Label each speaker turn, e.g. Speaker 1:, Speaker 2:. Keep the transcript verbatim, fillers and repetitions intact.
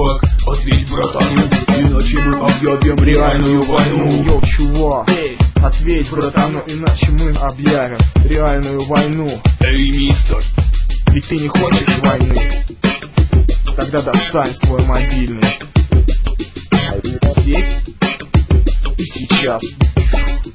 Speaker 1: чувак, ответь, братану, иначе мы объявим реальную войну.
Speaker 2: Йоу, чувак, эй, ответь, братану, иначе мы объявим реальную войну.
Speaker 1: Эй, мистер,
Speaker 2: ведь ты не хочешь войны? Тогда достань свой мобильный. Здесь и сейчас.